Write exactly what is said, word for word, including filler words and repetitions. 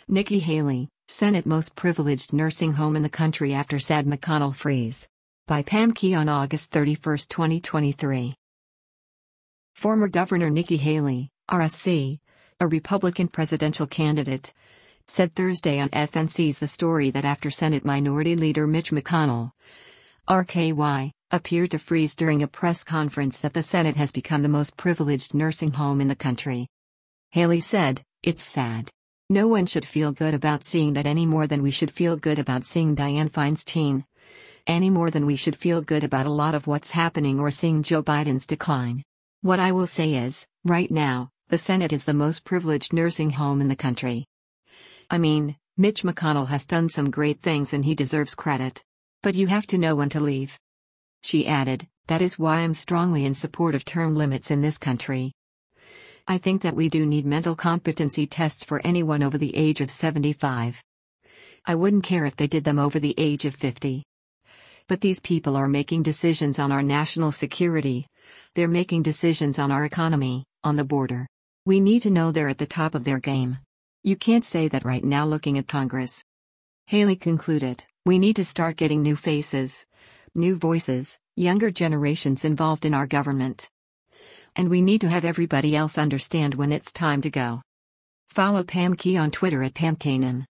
Nikki Haley, Senate most privileged nursing home in the country after sad McConnell freeze. By Pam Key on August thirty-first, twenty twenty-three. Former Governor Nikki Haley, R S C, a Republican presidential candidate, said Thursday on F N C's The Story that after Senate Minority Leader Mitch McConnell, R K Y, appeared to freeze during a press conference that the Senate has become the most privileged nursing home in the country. Haley said, "It's sad. No one should feel good about seeing that any more than we should feel good about seeing Dianne Feinstein. Any more than we should feel good about a lot of what's happening or seeing Joe Biden's decline. What I will say is, right now, the Senate is the most privileged nursing home in the country. I mean, Mitch McConnell has done some great things and he deserves credit. But you have to know when to leave." She added, "That is why I'm strongly in support of term limits in this country. I think that we do need mental competency tests for anyone over the age of seventy-five. I wouldn't care if they did them over the age of fifty. But these people are making decisions on our national security. They're making decisions on our economy, on the border. We need to know they're at the top of their game. You can't say that right now looking at Congress." Haley concluded, "We need to start getting new faces, new voices, younger generations involved in our government. And we need to have everybody else understand when it's time to go." Follow Pam Key on Twitter at Pam Kanan.